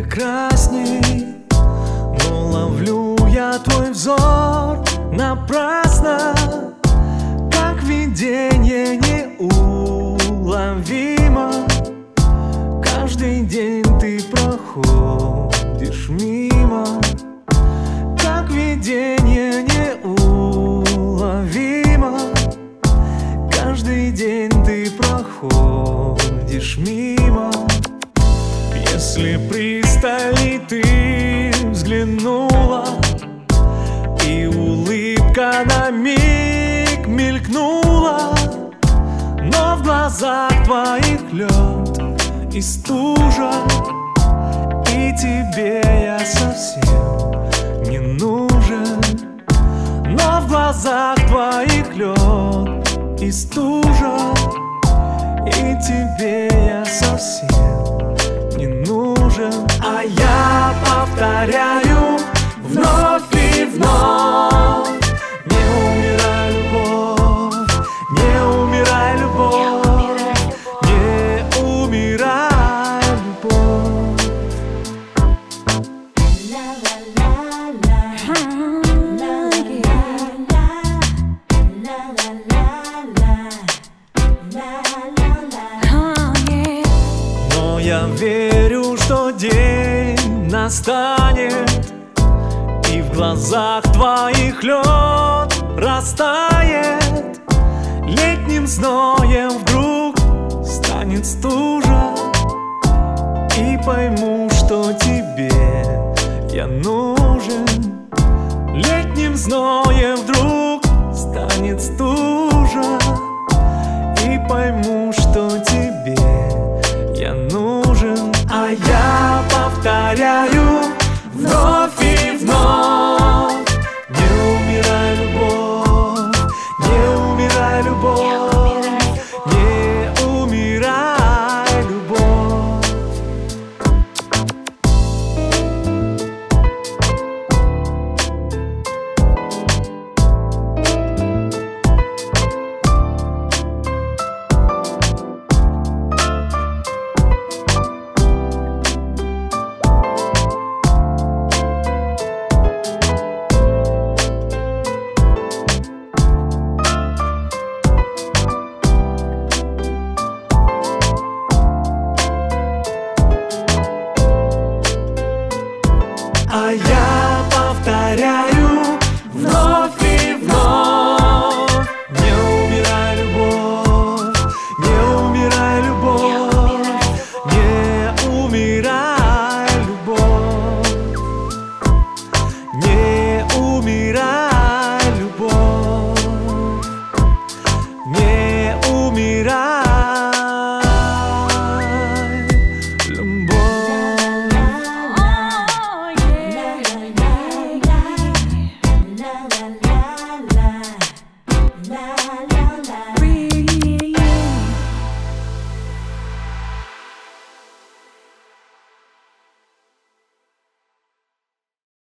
прекрасней, но ловлю я твой взор напрасно, как видение неуловимо. Каждый день ты проходишь мимо, как видение неуловимо. Каждый день ты проходишь мимо. Если пристали ты взглянула, и улыбка на миг мелькнула, но в глазах твоих лед и стужа, и тебе я совсем не нужен. Но в глазах твоих лед и стужа, и тебе я совсем не нужен. А я повторяю вновь и вновь: не умирай, любовь, не умирай, любовь, не умирай, любовь. Но я верю, что день настанет, и в глазах твоих лед растает. Летним зноем вдруг станет стужа, и пойму, что тебе я нужен. Летним зноем вдруг станет стужа, и пойму,